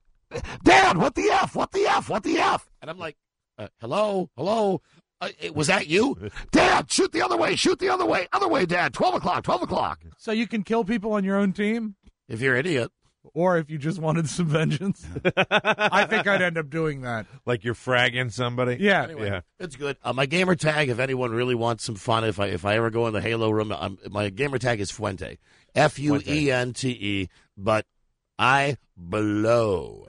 Dad, what the F? What the F? What the F? And I'm like, uh, hello, hello. Uh, was that you? Dad, shoot the other way, shoot the other way, other way, Dad, twelve o'clock, twelve o'clock. So you can kill people on your own team? If you're an idiot. Or if you just wanted some vengeance. I think I'd end up doing that. Like you're fragging somebody? Yeah. Anyway, yeah. It's good. Uh, my gamer tag, if anyone really wants some fun, if I if I ever go in the Halo room, um, my gamer tag is Fuente. F U E N T E, but I blow.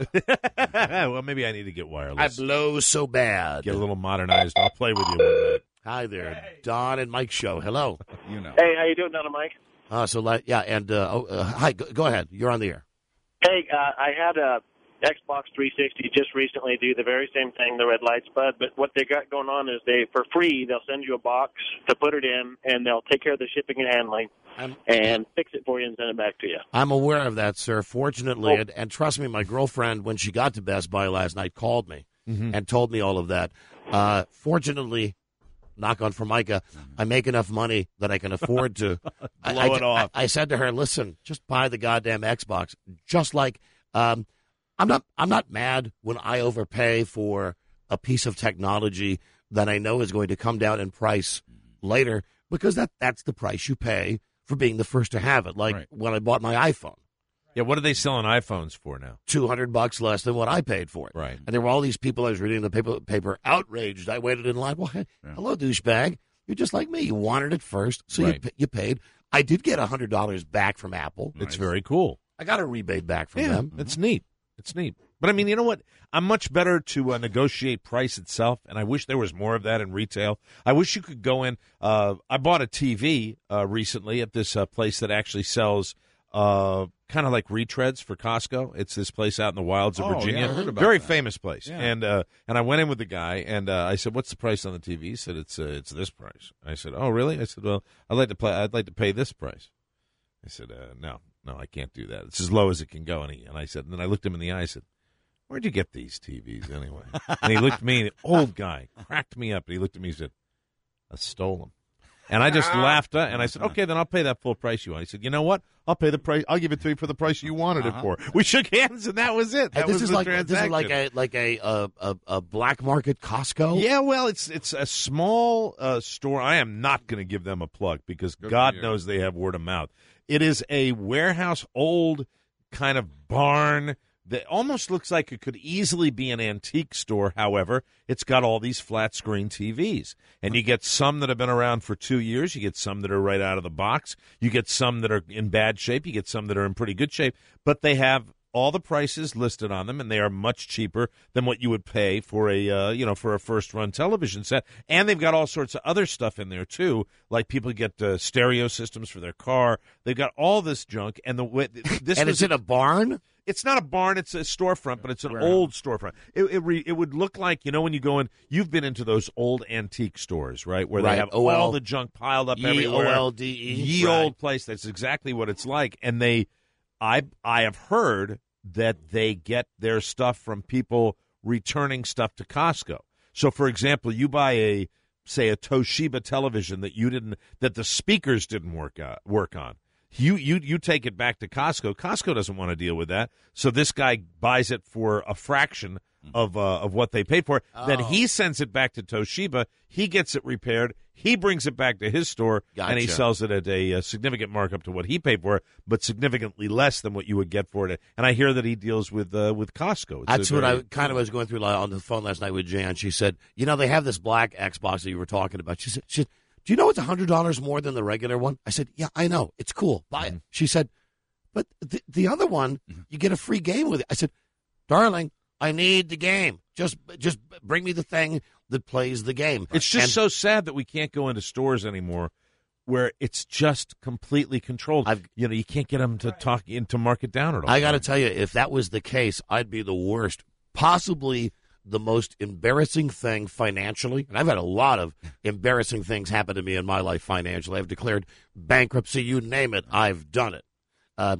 Well, maybe I need to get wireless. I blow so bad. Get a little modernized. I'll play with you one night. Hi there, Don and Mike show. Hello. You know. Hey, how you doing, Don and Mike? Uh, so, like, yeah, and uh, oh, uh, hi, go, go ahead. You're on the air. Hey, uh, I had a Xbox three sixty just recently do the very same thing, the red light spud, but what they got going on is they, for free, they'll send you a box to put it in, and they'll take care of the shipping and handling I'm, and fix it for you and send it back to you. I'm aware of that, sir, fortunately, Oh. and, and trust me, my girlfriend, when she got to Best Buy last night, called me Mhm. and told me all of that. Uh, fortunately, knock on Formica, I make enough money that I can afford to Blow I, I, it off. I, I said to her, listen, just buy the goddamn Xbox. Just like um, I'm not I'm not mad when I overpay for a piece of technology that I know is going to come down in price later, because that, that's the price you pay for being the first to have it. Like Right. when I bought my iPhone. Yeah, what are they selling iPhones for now? two hundred bucks less than what I paid for it. Right. And there were all these people I was reading the paper, paper outraged. I waited in line. Well, hey, Yeah. hello, douchebag. You're just like me. You wanted it first, so Right. you, pa- you paid. I did get one hundred dollars back from Apple. It's very cool. I got a rebate back from Yeah, them. it's neat. It's neat. But, I mean, you know what? I'm much better to uh, negotiate price itself, and I wish there was more of that in retail. I wish you could go in. Uh, I bought a T V uh, recently at this uh, place that actually sells uh, kind of like retreads for Costco. It's this place out in the wilds of Oh, Virginia. yeah, I heard about Very that. famous place. Yeah. And uh, and I went in with the guy, and uh, I said, "What's the price on the T V?" He said, "It's uh, it's this price." I said, "Oh, really?" I said, "Well, I'd like to play. I'd like to pay this price." I said, uh, "No, no, I can't do that. It's as low as it can go." And, he, and I said, and then I looked him in the eye. I said, "Where'd you get these T Vs anyway?" And he looked at me, the old guy, cracked me up. And he looked at me and said, "I stole them." And I just laughed, uh, and I said, "Okay, then I'll pay that full price you want." He said, "You know what? I'll pay the price. I'll give it to you for the price you wanted Uh-huh. it for." We shook hands, and that was it. Hey, That this was is the like this is transaction. like a like a uh, a, a black market Costco. Yeah, well, it's it's a small uh, store. I am not going to give them a plug because Good for God you. knows they have word of mouth. It is a warehouse, old kind of barn that almost looks like it could easily be an antique store. However, it's got all these flat screen T Vs. And you get some that have been around for two years. You get some that are right out of the box. You get some that are in bad shape. You get some that are in pretty good shape. But they have all the prices listed on them, and they are much cheaper than what you would pay for a uh, you know for a first run television set. And they've got all sorts of other stuff in there too, like people get uh, stereo systems for their car. They've got all this junk, and the way this and was it's in a barn. It's not a barn; it's a storefront, but it's an Right. old storefront. It it, re, it would look like, you know, when you go in. You've been into those old antique stores, right, where Right. they have O L all the junk piled up Ye everywhere. O L D E. Ye Right. old place. That's exactly what it's like. And they, I I have heard that they get their stuff from people returning stuff to Costco. So, for example, you buy a say a Toshiba television that you didn't that the speakers didn't work out, work on. You you you take it back to Costco. Costco doesn't want to deal with that. So this guy buys it for a fraction of uh, of what they paid for it. Then he sends it back to Toshiba. He gets it repaired. He brings it back to his store, and he Gotcha. sells it at a, a significant markup to what he paid for it, but significantly less than what you would get for it. And I hear that he deals with uh, with Costco. It's That's a what very- I kind of was going through like, on the phone last night with Jan. She said, "You know, they have this black Xbox that you were talking about." She said, she said "Do you know it's a hundred dollars more than the regular one?" I said, "Yeah, I know. It's cool. Buy it." She said, "But the, the other one, you get a free game with it." I said, "Darling, I need the game. Just just bring me the thing that plays the game." It's just And so sad that we can't go into stores anymore where it's just completely controlled. I've- you know, you can't get them to talk in to mark it down at all. I got to tell you, if that was the case, I'd be the worst. Possibly the most embarrassing thing financially, and I've had a lot of embarrassing things happen to me in my life financially. I've declared bankruptcy, you name it, I've done it. Uh,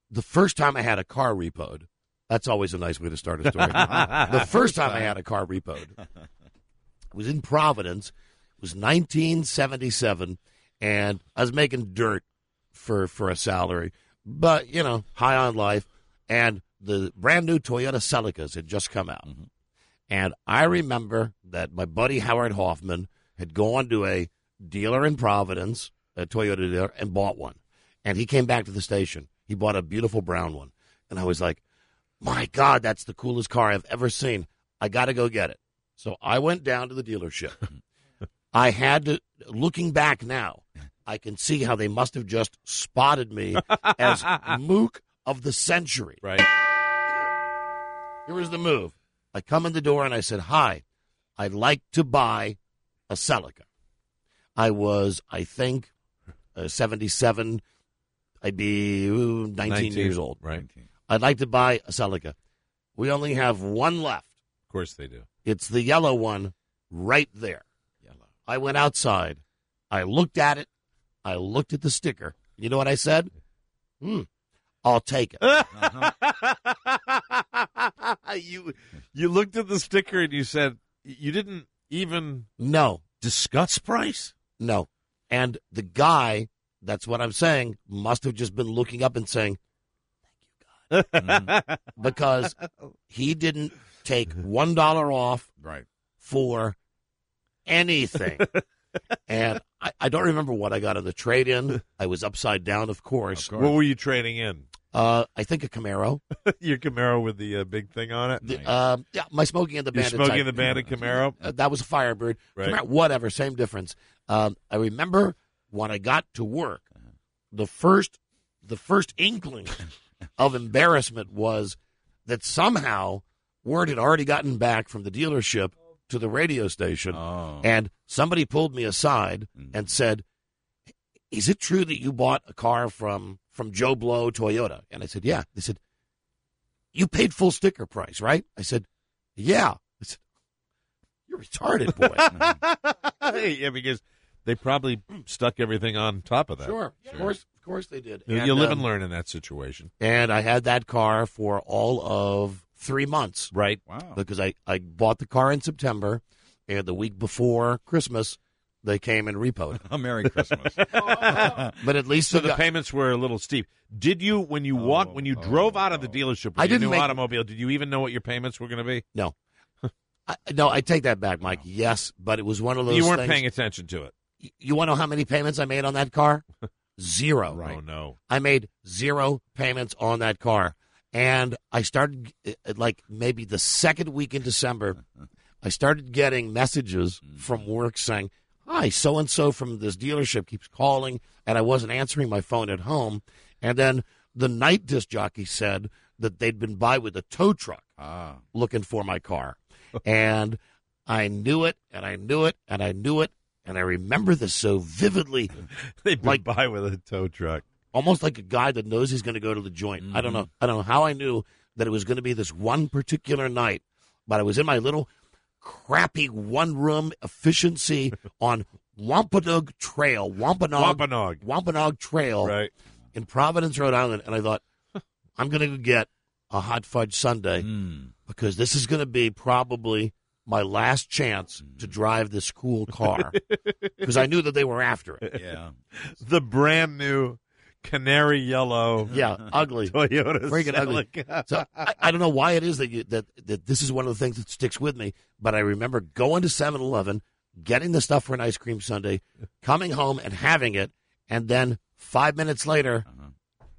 the first time I had a car repoed, that's always a nice way to start a story. The first time I had a car repoed was in Providence. It was nineteen seventy-seven, and I was making dirt for, for a salary, but, you know, high on life, and the brand-new Toyota Celicas had just come out. Mm-hmm. And I remember that my buddy Howard Hoffman had gone to a dealer in Providence, a Toyota dealer, and bought one. And he came back to the station. He bought a beautiful brown one. And I was like, my God, that's the coolest car I've ever seen. I got to go get it. So I went down to the dealership. I had to, looking back now, I can see how they must have just spotted me as Mook of the century. Right. Here was the move. I come in the door and I said, hi, I'd like to buy a Celica. I was, I think, uh, seventy-seven. I'd be ooh, nineteen, nineteen years old. Right. I'd like to buy a Celica. We only have one left. Of course they do. It's the yellow one right there. Yellow. I went outside. I looked at it. I looked at the sticker. You know what I said? Hmm. I'll take it. Uh-huh. you you looked at the sticker and you said you didn't even no discuss price? No. And the guy, that's what I'm saying, must have just been looking up and saying, thank you, God. Because he didn't take one dollar off right. for anything. And I, I don't remember what I got in the trade-in. I was upside down, of course. Of course. What were you trading in? Uh, I think a Camaro. Your Camaro with the uh, big thing on it? The, nice. uh, yeah, my Smokey and the Bandit. Your Smokey type. and the Bandit Camaro? Uh, that was a Firebird. Right. Camaro, whatever, same difference. Um, I remember when I got to work, the first, the first inkling of embarrassment was that somehow word had already gotten back from the dealership to the radio station, oh. and somebody pulled me aside mm-hmm. and said, is it true that you bought a car from, from Joe Blow Toyota? And I said, yeah. They said, you paid full sticker price, right? I said, yeah. I said, you're retarded, boy. Yeah, because they probably stuck everything on top of that. Sure, sure. Of course, of course they did. You, and, you live um, and learn in that situation. And I had that car for all of three months. Right. Wow. Because I, I bought the car in September, and the week before Christmas, they came and repoed it. Oh, Merry Christmas. But at least so the got, payments were a little steep. Did you, when you oh, walked, when you oh, drove out of the oh. dealership with I your didn't new make, automobile, did you even know what your payments were going to be? No. I, no, I take that back, Mike. Yes, but it was one of those You weren't things, paying attention to it. You, you want to know how many payments I made on that car? Zero. Right. Oh, no. I made zero payments on that car. And I started, like, maybe the second week in December, I started getting messages from work saying, hi, so-and-so from this dealership keeps calling, and I wasn't answering my phone at home. And then the night disc jockey said that they'd been by with a tow truck ah. looking for my car. And I knew it, and I knew it, and I knew it, and I remember this so vividly. They'd been like, by with a tow truck. Almost like a guy that knows he's going to go to the joint. Mm-hmm. I don't know. I don't know how I knew that it was going to be this one particular night, but I was in my little crappy one-room efficiency on Wampanoag Trail, Wampanoag, Wampanoag, Wampanoag Trail, right. in Providence, Rhode Island, and I thought, I'm going to go get a hot fudge sundae mm. because this is going to be probably my last chance to drive this cool car because I knew that they were after it. Yeah, the brand new canary yellow, yeah, ugly Toyota, freaking ugly. So I, I don't know why it is that you, that that this is one of the things that sticks with me. But I remember going to seven eleven, getting the stuff for an ice cream sundae, coming home and having it, and then five minutes later, uh-huh.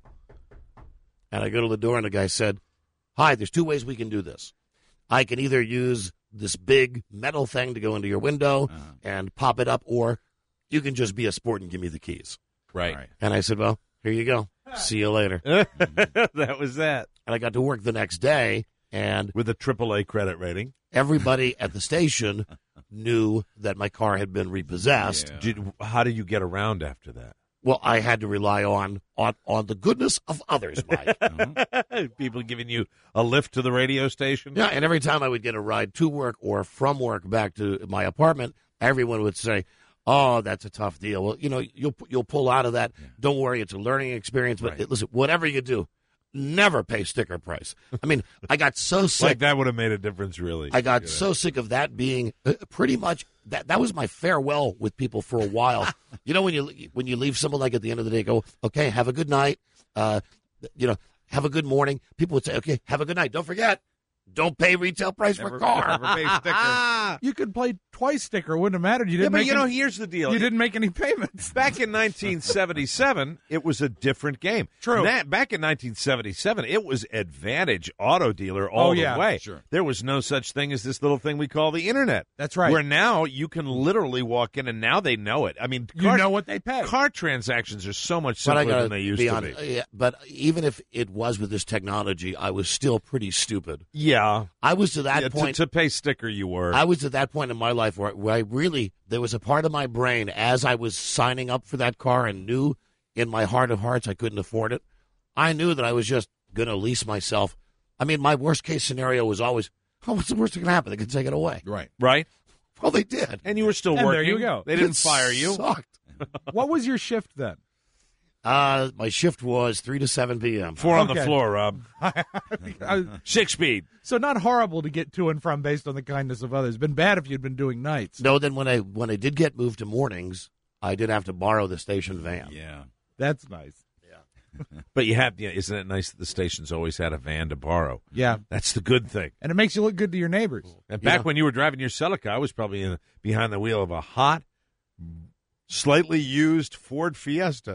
and I go to the door and the guy said, "Hi, there's two ways we can do this. I can either use this big metal thing to go into your window uh-huh. and pop it up, or you can just be a sport and give me the keys." Right. right. And I said, well, here you go. See you later. That was that. And I got to work the next day, and with a triple A credit rating. Everybody at the station knew that my car had been repossessed. Yeah. Did, how did you get around after that? Well, I had to rely on on, on the goodness of others, Mike. uh-huh. People giving you a lift to the radio station? Yeah, and every time I would get a ride to work or from work back to my apartment, everyone would say, oh, that's a tough deal. Well, you know, you'll you'll pull out of that. Yeah. Don't worry, it's a learning experience. But right. listen, whatever you do, never pay sticker price. I mean, I got so sick. Like that would have made a difference, really. I got so sick of that being uh, pretty much that. That was my farewell with people for a while. You know, when you when you leave someone like at the end of the day, go, okay, have a good night. Uh, you know, have a good morning. People would say, okay, have a good night. Don't forget, don't pay retail price Never- for a car. never pay sticker. You could play twice sticker. Wouldn't have mattered. You Yeah, didn't but make you know, any- here's the deal. You didn't make any payments. Back in nineteen seventy-seven, it was a different game. True. Na- back in nineteen seventy-seven, it was Advantage Auto Dealer all Oh, yeah, the way. sure. There was no such thing as this little thing we call the Internet. That's right. Where now you can literally walk in, and now they know it. I mean, You car- know what they pay. Car transactions are so much But I simpler gotta than they used be to honest, be. yeah, but even if it was with this technology, I was still pretty stupid. Yeah. I was to that Yeah, to- point. to pay sticker, you were. I was at that point in my life where, where I really, there was a part of my brain as I was signing up for that car and knew in my heart of hearts I couldn't afford it. I knew that I was just going to lease myself. I mean, my worst case scenario was always, oh, what's the worst that can happen? They can take it away. Right. Right? Well, they did. And you were still And working. there you go. They didn't It fire you. Sucked. What was your shift then? Uh, my shift was three to seven p.m. Four on the Okay. floor, Rob. I- Six speed. so not horrible to get to and from based on the kindness of others. Been bad if you'd been doing nights. No, then when I when I did get moved to mornings, I did have to borrow the station van. Yeah. That's nice. But you have, yeah, isn't it nice that the station's always had a van to borrow? Yeah. That's the good thing. And it makes you look good to your neighbors. And back Yeah. when you were driving your Celica, I was probably in, behind the wheel of a hot, slightly used Ford Fiesta.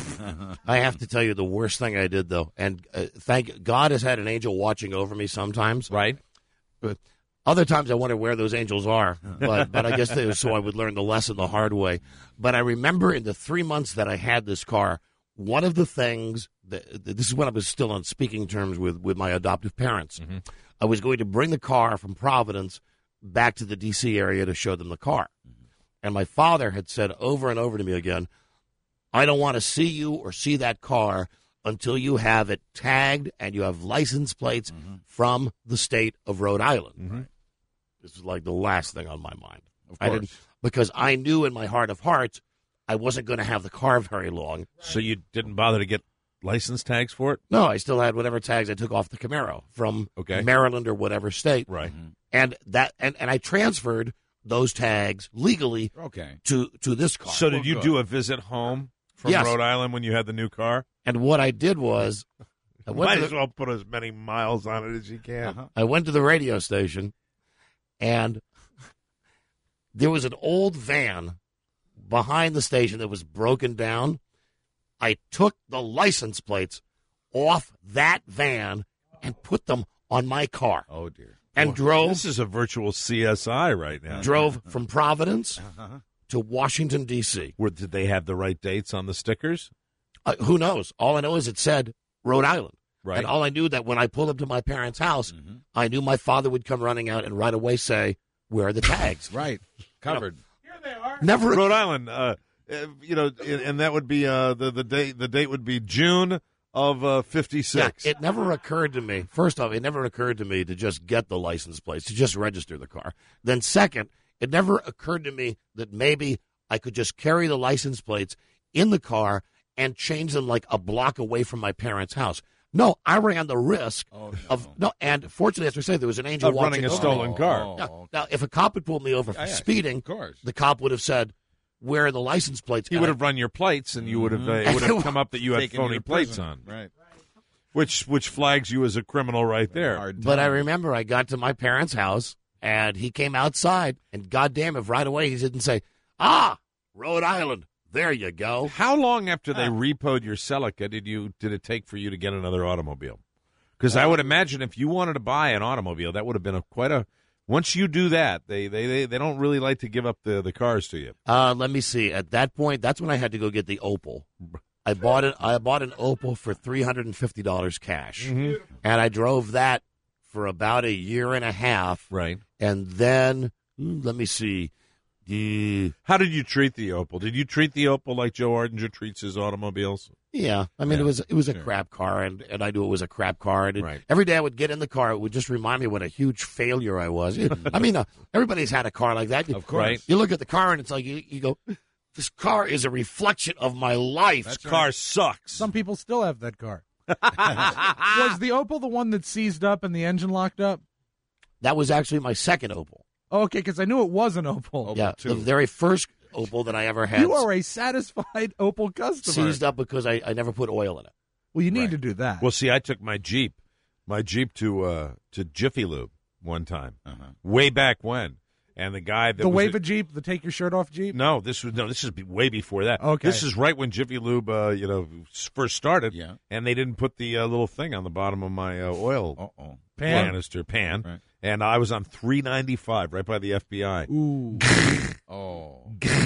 I have to tell you the worst thing I did though, and uh, thank God has had an angel watching over me sometimes. Right. But other times I wonder where those angels are, but but I guess it was so I would learn the lesson the hard way. But I remember in the three months that I had this car, one of the things that this is when I was still on speaking terms with with my adoptive parents. Mm-hmm. I was going to bring the car from Providence back to the D C area to show them the car, and my father had said over and over to me again, I don't want to see you or see that car until you have it tagged and you have license plates Mm-hmm. from the state of Rhode Island. Mm-hmm. This is like the last thing on my mind. Of I course. didn't, because I knew in my heart of hearts I wasn't going to have the car very long. So you didn't bother to get license tags for it? No, I still had whatever tags I took off the Camaro from Okay. Maryland or whatever state. Right. And that and, and I transferred those tags legally Okay. to, to this car. So did you good. do a visit home from Yes. Rhode Island when you had the new car? And what I did was I went Might to as the- well put as many miles on it as you can. Uh-huh. I went to the radio station, and there was an old van behind the station that was broken down. I took the license plates off that van and put them on my car Oh, dear. and Well, drove This is a virtual C S I right now. drove from Providence Uh-huh. to Washington, D C Where, did they have the right dates on the stickers? Uh, who knows? All I know is it said Rhode Island. Right. And all I knew that when I pulled up to my parents' house, Mm-hmm. I knew my father would come running out and right away say, where are the tags? Right. Covered. Here they are. Never Rhode Island, uh, uh, you know, and, and that would be uh, the the date. The date would be June of uh, fifty-six. Yeah, it never occurred to me. First off, it never occurred to me to just get the license plates, to just register the car. Then second, it never occurred to me that maybe I could just carry the license plates in the car and change them like a block away from my parents' house. No, I ran the risk Oh, no. of no. And fortunately, as I say, there was an angel Of running watching a over stolen me. car. Oh, Now, okay. now, if a cop had pulled me over for Yeah, yeah, speeding, of course. the cop would have said, "Where are the license plates?" He And would I- have run your plates, and you would have uh, Mhm. it would have come up that you had Taken you phony to plates prison. on, Right. which which flags you as a criminal right there. Hard But I time. remember I got to my parents' house, and he came outside, and goddamn if right away he didn't say, "Ah, Rhode Island, there you go." How long after they repoed your Celica did you did it take for you to get another automobile? Because I would imagine if you wanted to buy an automobile, that would have been a quite a. Once you do that, they they, they, they don't really like to give up the, the cars to you. Uh, let me see. At that point, that's when I had to go get the Opel. I bought it. I bought an Opel for three hundred and fifty dollars cash, and I drove that for about a year and a half. Right. And then mm, let me see. The How did you treat the Opel? Did you treat the Opel like Joe Ardinger treats his automobiles? yeah, I mean Yeah. it was it was a Sure. crap car, and, and I knew it was a crap car. And it- Right. every day I would get in the car, it would just remind me what a huge failure I was. I mean, uh, everybody's had a car like that. Of course. Right. You look at the car, and it's like you, you go, "This car is a reflection of my life." That's Car sucks. Some people still have that car. Was the Opal the one that seized up and the engine locked up? That was actually my second Opal. Oh, okay, because I knew it was an Opal. yeah, the very first Opal that I ever had. You are a satisfied Opal customer. Seized up because I, I never put oil in it. Well, you need Right. to do that. Well, see, I took my Jeep, my Jeep to uh, to Jiffy Lube one time, Uh-huh. way back when, and the guy that the was wave a Jeep, the take your shirt off Jeep? No, this was no. This is be- way before that. Okay. This is right when Jiffy Lube, uh, you know, s- first started. Yeah. And they didn't put the uh, little thing on the bottom of my uh, oil Uh-oh. Pan? canister pan, Right. and I was on three ninety-five, right by the F B I. Ooh. Oh.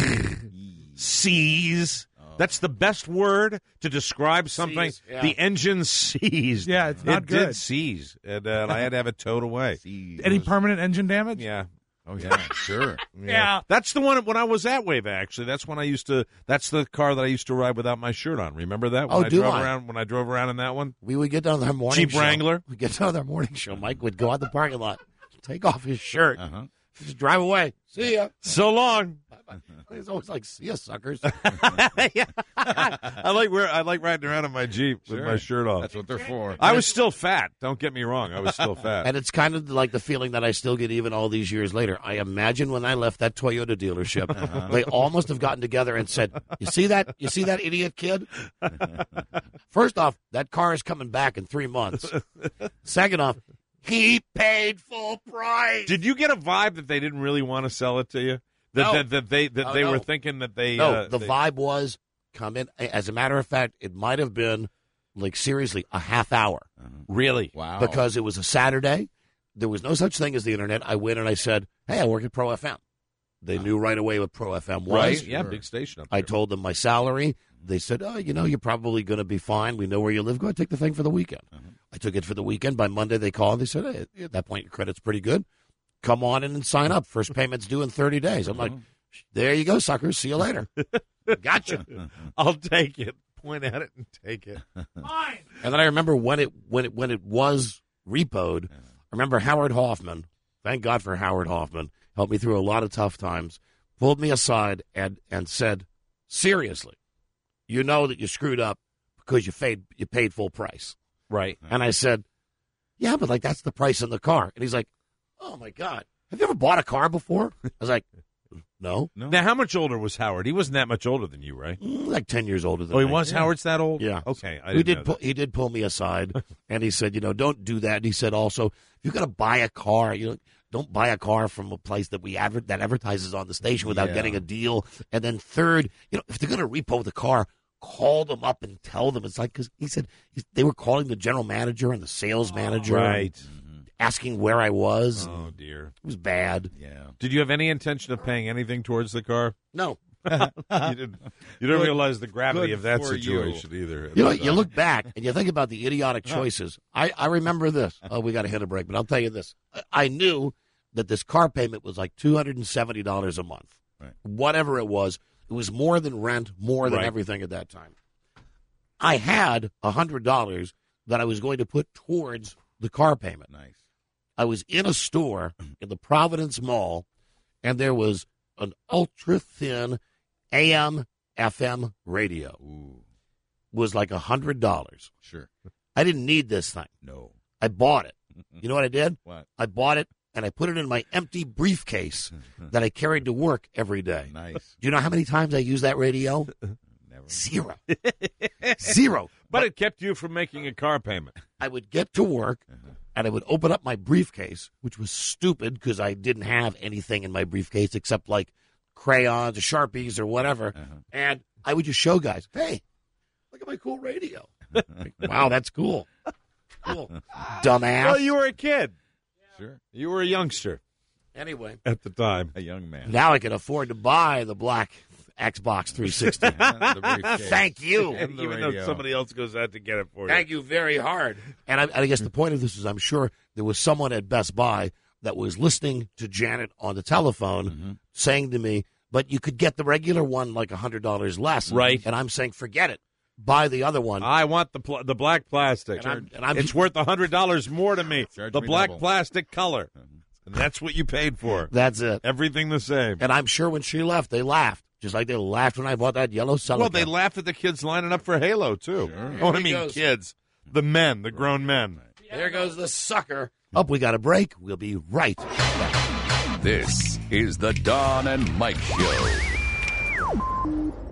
Seize. That's the best word to describe something. Seize, yeah. The engine seized. Yeah, it's not it good. did seize, and uh, I had to have it towed away. Any permanent engine damage? Yeah. Oh, yeah, sure. Yeah. That's the one when I was at Wave, actually. That's when I used to, that's the car that I used to ride without my shirt on. Remember that? When Oh, I do drove I? around When I drove around in that one? We would get down to their morning Jeep show. Wrangler? We'd get down to their morning show. Mike would go out the parking lot, take off his shirt, Uh-huh. just drive away. See ya. So long. He's always like, see ya, suckers. Yeah. I like where I like riding around in my Jeep with Sure. my shirt off. That's what they're for. I was still fat. Don't get me wrong. I was still fat. And it's kind of like the feeling that I still get even all these years later. I imagine when I left that Toyota dealership, Uh-huh. they almost have gotten together and said, "You see that? You see that idiot kid? First off, that car is coming back in three months. Second off, he paid full price." Did you get a vibe that they didn't really want to sell it to you? That No. that, that they that Oh, they no. were thinking that they No, uh, the they- vibe was come in. As a matter of fact, it might have been like seriously a half hour. Really? Wow. Because it was a Saturday. There was no such thing as the internet. I went and I said, "Hey, I work at Pro F M." They knew right away what Pro F M was. Right? Yeah, big station up I there. told them my salary. They said, "Oh, you know, you're probably going to be fine. We know where you live. Go ahead, take the thing for the weekend." I took it for the weekend. By Monday, they called. They said, "Hey, at that point, your credit's pretty good. Come on in and sign up. First payment's due in thirty days." I'm like, "There you go, suckers. See you later." Gotcha. I'll take it. Point at it and take it. And then I remember when it when it when it was repoed. I remember Howard Hoffman. Thank God for Howard Hoffman. Helped me through a lot of tough times. Pulled me aside and and said, "Seriously, you know that you screwed up because you paid you paid full price." Right. And I said, "Yeah, but like that's the price in the car." And he's like, "Oh my God, have you ever bought a car before?" I was like, "No, No. Now, how much older was Howard? He wasn't that much older than you, right? Mm, like ten years older than Oh, he me." was. Yeah. Howard's that old? Yeah. Okay. I We didn't did. know Pull, that. he did pull me aside, and he said, "You know, don't do that." And he said, "Also, if you're going to buy a car, you know, don't buy a car from a place that we adver- that advertises on the station without Yeah. getting a deal. And then third, you know, if they're going to repo the car, call them up and tell them." It's like because he said he, they were calling the general manager and the sales manager, Right. asking where I was. Oh dear. It was bad. Yeah. Did you have any intention of paying anything towards the car? No. you didn't. You don't Good- realize the gravity good of that for you. situation either. You know, you look back and you think about the idiotic choices. I, I remember this. Oh, we got to hit a break, but I'll tell you this. I, I knew that this car payment was like two hundred seventy dollars a month. Right. Whatever it was, it was more than rent, more than Right. everything at that time. I had one hundred dollars that I was going to put towards the car payment. Nice. I was in a store in the Providence Mall, and there was an ultra-thin A M F M radio. Ooh. It was like one hundred dollars. Sure. I didn't need this thing. No. I bought it. You know what I did? What? I bought it, and I put it in my empty briefcase that I carried to work every day. Nice. Do you know how many times I used that radio? Never. Zero. Zero. But it kept you from making a car payment. I would get to work, and I would open up my briefcase, which was stupid because I didn't have anything in my briefcase except like crayons or Sharpies or whatever. Uh-huh. And I would just show guys, "Hey, look at my cool radio." Like, wow, that's cool. Cool. Dumbass. Well, you were a kid. Sure. You were a youngster Anyway, at the time. A young man. now I can afford to buy the black Xbox three sixty. The briefcase. Thank you. And the Even radio. though somebody else goes out to get it for you. Thank you very hard. And I, and I guess the point of this is I'm sure there was someone at Best Buy that was listening to Janet on the telephone Mm-hmm. saying to me, "But you could get the regular one like one hundred dollars less." Right. And I'm saying, forget it. Buy the other one. I want the pl- the black plastic. And I'm- and I'm- it's worth a hundred dollars more to me. Charge the me black double. plastic color, and that's what you paid for. That's it. Everything the same. And I'm sure when she left, they laughed. Just like they laughed when I bought that yellow Celica. Well, they laughed at the kids lining up for Halo too. Sure. Oh, I he mean goes. kids. The men, the grown men. There goes the sucker. Up, we got a break. We'll be right back. This is the Don and Mike Show.